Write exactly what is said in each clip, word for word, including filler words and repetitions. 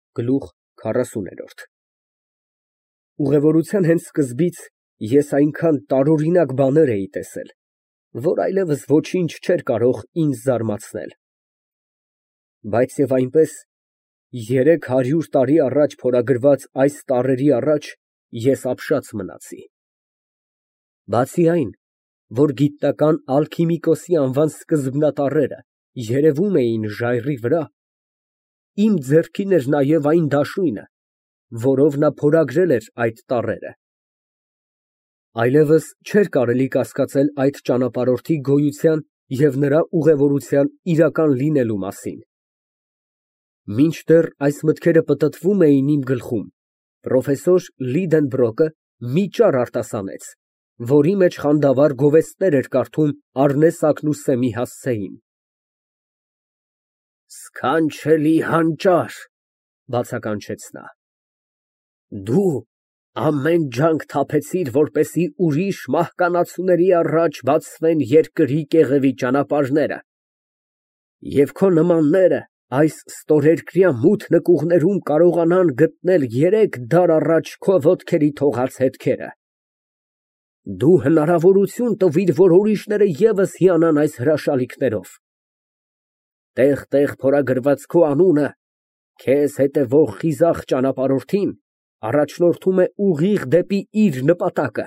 Գլուխ քառասուն։ Ուղևորության հենց սկզբից ես այնքան տարօրինակ բաներ էի տեսել, որ այլևս ոչինչ չէր կարող ինձ զարմացնել։ Բայց և այնպես, երեք հարյուր տարի առաջ փորագրված այս տառերի առաջ ես ապշած մնացի։ Բացի այն, որ գիտնական ալքիմիկոսի անվան սկզբնատառերը երևում էին ժայռի վրա, իմ ձեռքին էր նաև այն դաշույնը, որով նա փորագրել էր այդ տառերը։ Այլևս չէր կարելի կասկածել այդ ճանապարհորդի գոյության և նրա ուղևորության իրական լինելու մասին։ Մինչդեռ այս մտքերը պտտվում էին իմ գլխում, պրոֆեսոր Լիդենբրոկը մի ճառ արտասանեց, որի մեջ խանդավառ գովեստներ էր կարդում Առնե Սակնուսսեմի հասցեին։ «Սքանչելի հանճար», բացականչեց նա, «դու ամեն ջանք թափեցիր, որպեսզի ուրիշ մահկանացուների առաջ բացվեն երկրի կեղևի ճանապարհները, և քո նմանները այս ստորերկրյա մութ նկուղներում կարողանան գտնել երեք դար առաջ քո ոտքերի թողած հետքերը։ Դու հնարավորություն տվիր, որ ուրիշները ևս հիանան այս հրաշալիքներով։ Տեղ֊տեղ փորագրված քո անունը քեզ հետևող խիզախ ճանապարհորդին առաջնորդում է ուղիղ դեպի իր նպատակը,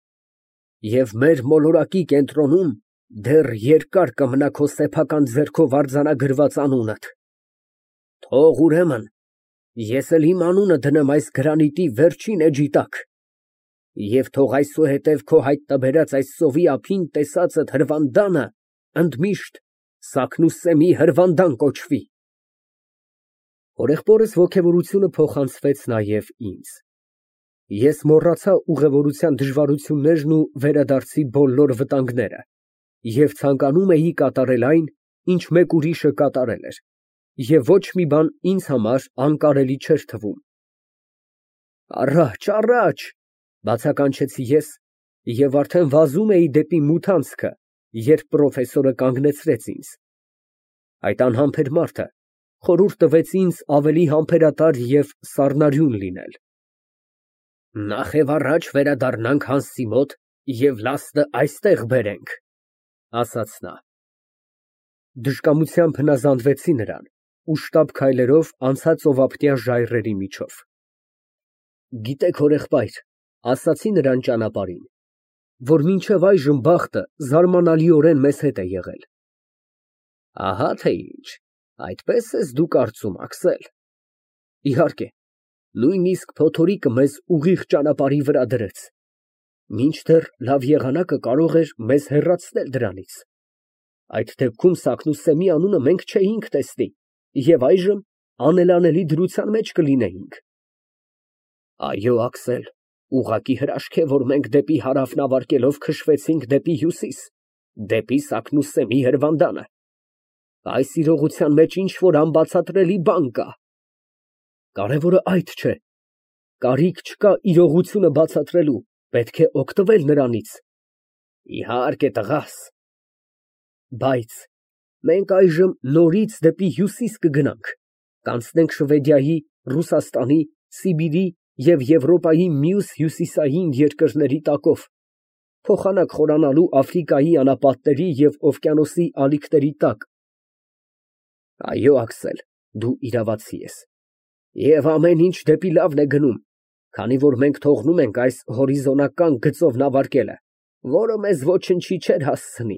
և մեր մոլորակի կենտրոնում դեռ երկար կմնա քո սեփական ձեռքով արձանագրված անունդ։ Թող ուրեմն ես էլ իմ անունը դնեմ այս գրանիտի վերջին էջի տակ, և թող այսուհետև քո հայտնաբերած այս սովի ափին տեսածդ հրվանդանը ընդմիշտ Սակնուսսեմի հրվանդան կոչվի»։ Հորեղբորս ոգևորությունը փոխանցվեց նաև ինձ։ Ես մոռացա ուղևորության դժվարություններն ու վերադարձի բոլոր վտանգները և ցանկանում էի կատարել այն, ինչ մեկ ուրիշը կատարել էր, և ոչ մի բան ինձ համար անկարելի չէր թվում։ «Առաջ, առաջ», բացականչեցի ես և արդեն վազում էի դեպի մութ անցքը, երբ պրոֆեսորը կանգնեցրեց ինձ։ Այդ անհամբեր մարդը խորհուրդ տվեց ինձ ավելի համբերատար և սառնարյուն լինել։ «Նախ և առաջ վերադառնանք Հանսի մոտ և լաստը այստեղ բերենք», ֊ ասաց նա։ Դժկամությամբ հնազանդվեցի նրան ու շտապ քայլերով անցա ծովափնյա ժայռերի միջով։ Գիտեք, հորեղբայր, ասացի նրան ճանապարհին, որ մինչև այժմ բախտը զարմանալիորեն մեզ հետ է եղել։ Ահա թե ինչ, այդպես ես դու կարծում, Աքսել։ Իհարկե, նույնիսկ փոթորիկը մեզ ուղիղ ճանապարհի վրա դրեց, մինչդեռ լավ եղանակը կարող էր մեզ հեռացնել դրանից։ Այդ դեպքում Սակնուսսեմի անունը մենք չէինք տեսնի և այժմ անելանելի դրության մեջ կլինեինք։ Այո, Աքսել, ուղղակի հրաշք է, որ մենք դեպի հարավ նավարկելով քշվեցինք դեպի հյուսիս, դեպի Սակնուսսեմի հրվանդանը։ Այս իրողության մեջ ինչ֊որ անբացատրելի բան կա։ Կարևորը այդ չէ, կարիք չկա իրողությունը բացատրելու, պետք է օգտվել նրանից։ Իհարկե, տղաս։ Բայց մենք այժմ նորից դեպի հյուսիս կգնանք, կանցնենք Շվեդիայի, Ռուսաստանի, Սիբիրի և Եվրոպայի մյուս հյուսիսային երկրների տակով, փոխանակ խորանալու Աֆրիկայի անապատների և օվկիանոսի ալիքների տակ։ Այո, Աքսել, դու իրավացի ես, և ամեն ինչ դեպի լավն է գնում, քանի որ մենք թողնում ենք այս հորիզոնական գծով նավարկելը, որը մեզ ոչնչի չէր հասցնի։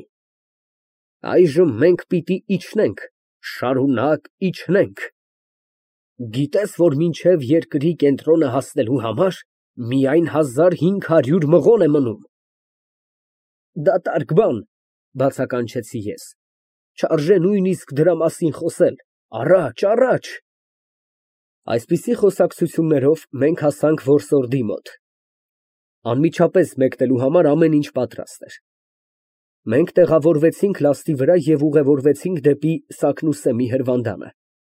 Այժմ մենք պիտի իջնենք, շարունակ իջնենք։ Գիտես, որ մինչև երկրի կենտրոնը հասնելու համար միայն հազար հինգ հարյուր մղոն է մնում։ Դատարկ բան, բացականչեցի ես, չարժե նույնիսկ դրա մասին խոսել, առաջ, առաջ։ Այսպիսի խոսակցություններով մենք հասանք որսորդի մոտ։ Անմիջապես մեկնելու համար ամեն ինչ պատրաստ էր։ Մենք տեղավորվեցինք լաստի վրա և ուղևորվեցինք դեպի Սակնուսսեմի հրվանդանը։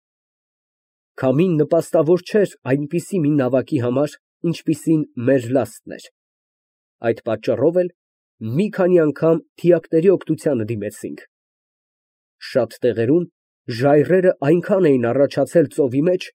Քամին նպաստավոր չէր այնպիսի մի նավակի համար, ինչպիսին մեր լաստն էր։ Այդ պատճառով էլ մի քանի անգամ թիակների օգնությանը դիմեցինք։ Շատ տեղերում ժայռերը այնքան էին առաջացել ծովի մեջ,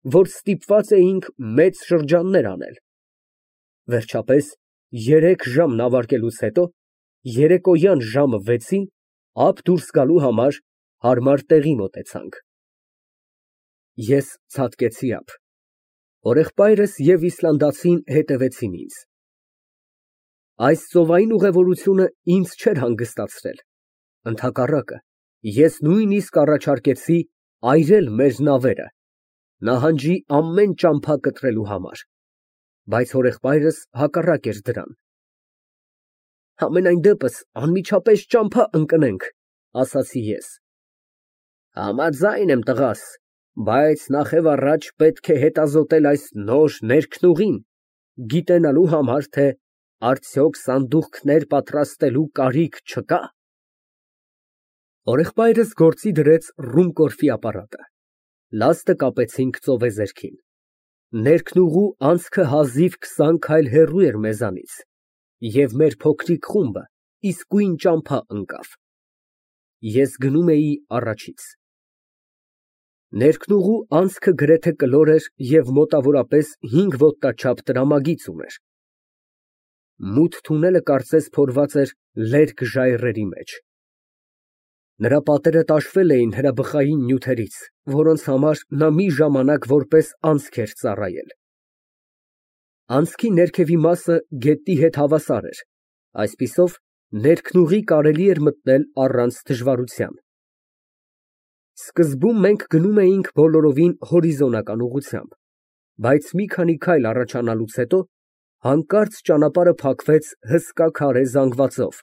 որ ստիպված էինք մեծ շրջաններ անել։ Վերջապես, երեք ժամ նավարկելուց հետո, երեկոյան ժամը վեցին ափ դուրս գալու համար հարմար տեղի մոտեցանք։ Ես ցատկեցի ափ, հորեղբայրս և Իսլանդացին հետևեցին ինձ։ Այս ծովային ուղևորությունը ինձ չէր հանգստացրել, ընդհակառակը, ես նույնիսկ առաջարկեցի այրել մեր նավերը, նահանջի ամեն ճամփա կտրելու համար, բայց հորեղբայրս հակառակ էր դրան։ Համենայն դեպս անմիջապես ճամփա ընկնենք, ասացի ես։ Համաձայն եմ, տղաս, բայց նախևառաջ պետք է հետազոտել այս նոր ներքնուղին, գիտենալու համար, թե արդյոք սանդուղքներ պատրաստելու կարիք չկա։ Հորեղբայրս գործի դրեց ռումկորֆի ապարատը, լաստը կապեցինք ծովեզերքին, ներքնուղու անցքը հազիվ քսան քայլ հեռու էր մեզանից, և մեր փոքրիկ խումբը իսկույն ճամփա ընկավ։ Ես գնում էի առաջից։ Ներքնուղու անցքը գրեթե կլոր էր և մոտավորապես հինգ ոտնաչափ տրամագիծ ուներ։ Մութ թունելը կարծես փորված էր լերկ ժայռերի մեջ։ Նրա պատերը տաշվել էին հրաբխային նյութերից, որոնց համար նա մի ժամանակ որպես անցք էր ծառայել։ Անցքի ներքևի մասը գետնի հետ հավասար էր, այսպիսով ներքնուղի կարելի էր մտնել առանց դժվարության։ Սկզբում մենք գնում էինք բոլորովին հորիզոնական ուղղությամբ, բայց մի քանի քայլ առաջանալուց հետո հանկարծ ճանապարհը փակվեց հսկա քարե զանգվածով։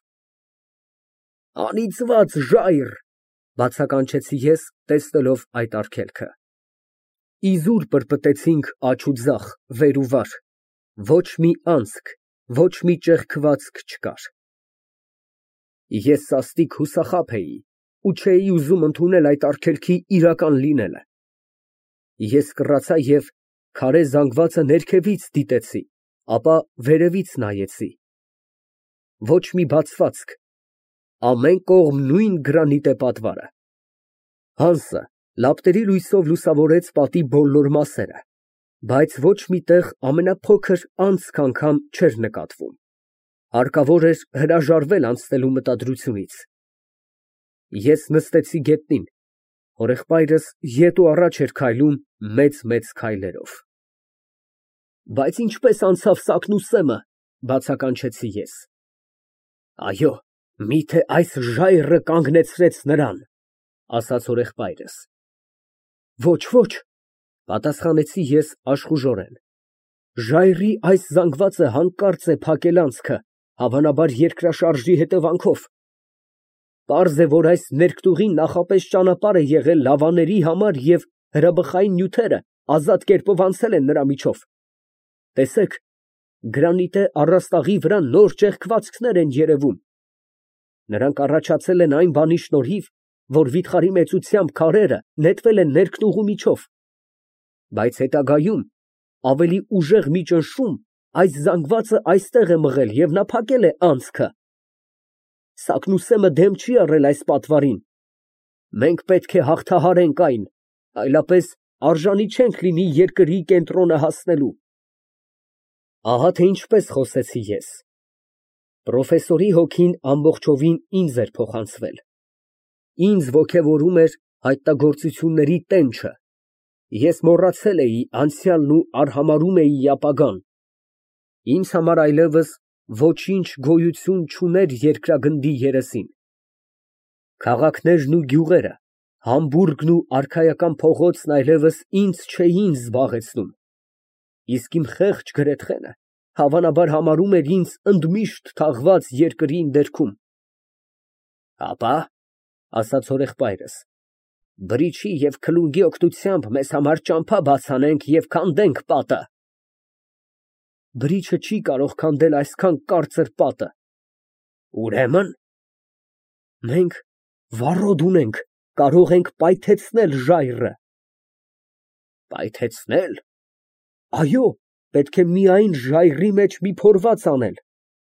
Անիծված ժայռ, բացականչեցի ես, տեսնելով այդ արգելքը։ Իզուր պրպտեցինք աջ ու ձախ, վեր ու վար, ոչ մի անցք, ոչ մի ճեղքվածք չկար։ Ես սաստիկ հուսախաբ էի ու չէի ուզում ընդունել այդ արգելքի իրական լինելը։ Ես կռացա և քարե զանգվածը ներքևից դիտեցի, ապա վերևից նայեցի։ Ոչ մի բացվածք, ամեն կողմ նույն գրանիտե պատվարը։ Հանսը լապտերի լույսով լուսավորեց պատի բոլոր մասերը, բայց ոչ մի տեղ ամենափոքր անցք անգամ չէր նկատվում։ Հարկավոր էր հրաժարվել անցնելու մտադրությունից։ Ես նստեցի գետնին, հորեղբայրս ետ ու առաջ էր քայլում մեծ֊մեծ քայլերով։ Բայց ինչպե՞ս անցավ Սատկնուսեմը, բացականչեցի ես։ Այո, միթե այս ժայռը կանգնեցրեց նրան, ասաց հորեղբայրս։ Ոչ, ոչ, պատասխանեցի ես աշխուժորեն։ Ժայռի այս զանգվածը հանկարծ է փակել անցքը, հավանաբար երկրաշարժի հետևանքով։ Պարզ է, որ այս ներքնուղին նախապես ճանապարհ է եղել լավաների համար և հրաբխային նյութերը ազատ կերպով անցել են նրա միջով։ Տեսեք, գրանիտե առաստաղի վրա նոր ճեղքվածքներ են երևում։ Նրանք առաջացել են այն բանի շնորհիվ, որ վիթխարի մեծությամբ քարերը նետվել են ներքնուղու միջով։ Բայց հետագայում ավելի ուժեղ մի ճնշում այս զանգվածը այստեղ է մղել և նա փակել է անցքը։ Սատկնուսեմը դեմ չի առել այս պատվարին։ Մենք պետք է հաղթահարենք այն, այլապես արժանի չենք լինի երկրի կենտրոնը հասնելու։ Ահա թե ինչպես խոսեցի ես։ Պրոֆեսորի հոգին ամբողջովին ինձ էր փոխանցվել։ Ինձ ոգևորում էր հայտնագործությունների տենչը։ Ես մոռացել էի անցյալն ու արհամարհում էի ապագան։ Ինձ համար այլևս ոչինչ գոյություն չուներ երկրագնդի երեսին։ Քաղաքներն ու գյուղերը, Համբուրգն ու արքայական փողոցն այլևս ինձ չէին զբաղեցնում, իսկ իմ խեղճ գրեթխենը հավանաբար համարում էր ինձ ընդմիշտ թաղված երկրի ընդերքում։ Հապա, ասաց հորեղբայրս, բրիչի և քլունգի օգնությամբ մեզ համար ճամփա բաց անենք և քանդենք պատը։ Բրիչը չի կարող քանդել այսքան կարծր պատը։ Ուրեմն մենք վառոդ ունենք, կարող ենք պայթեցնել ժայռը։ Պայթեցնե՞լ։ Այո, պետք է միայն ժայռի մեջ մի փորված անել։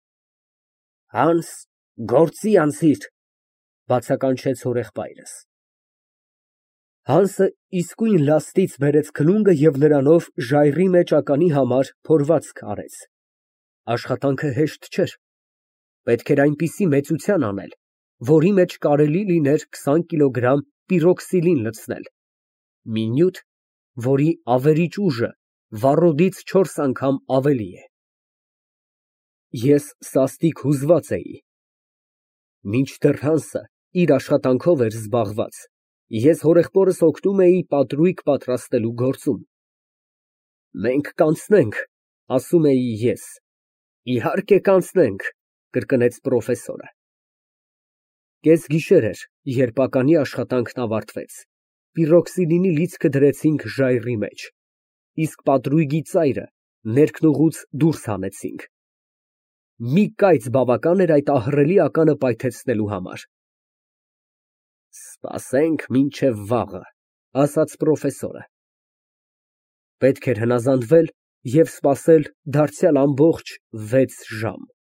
Հանս, գործի անցիր, բացականչեց հորեղբայրս։ Հանսը իսկույն լաստից բերեց քլունգը և նրանով ժայռի մեջ ականի համար փորվածք արեց։ Աշխատանքը հեշտ չէր, պետք էր այնպիսի մեծության անել, որի մեջ կարելի լիներ քսան կիլոգրամ պիրոքսիլին լցնել, մի նյութ, որի ավերիչ ուժը վառոդից չորս անգամ ավելի է։ Ես սաստիկ հուզված էի։ Մինչդեռ Հանսը իր աշխատանքով էր զբաղված, ես հորեղբորս օգնում էի պատրույգ պատրաստելու գործում։ Մենք կանցնենք, ասում էի ես։ Իհարկե կանցնենք, կրկնեց պրոֆեսորը։ Կեսգիշեր էր, երբ ականի աշխատանքն ավարտվեց, պիրոքսիլինի լիցքը դրեցինք ժայռի մեջ, իսկ պատրույգի ծայրը ներքնուղուց դուրս հանեցինք։ Մի կայծ բավական էր այդ ահռելի ականը պայթեցնելու համար։ Սպասենք մինչև վաղը, ասաց պրոֆեսորը։ Պետք էր հնազանդվել և սպասել դարձյալ ամբողջ վեց ժամ։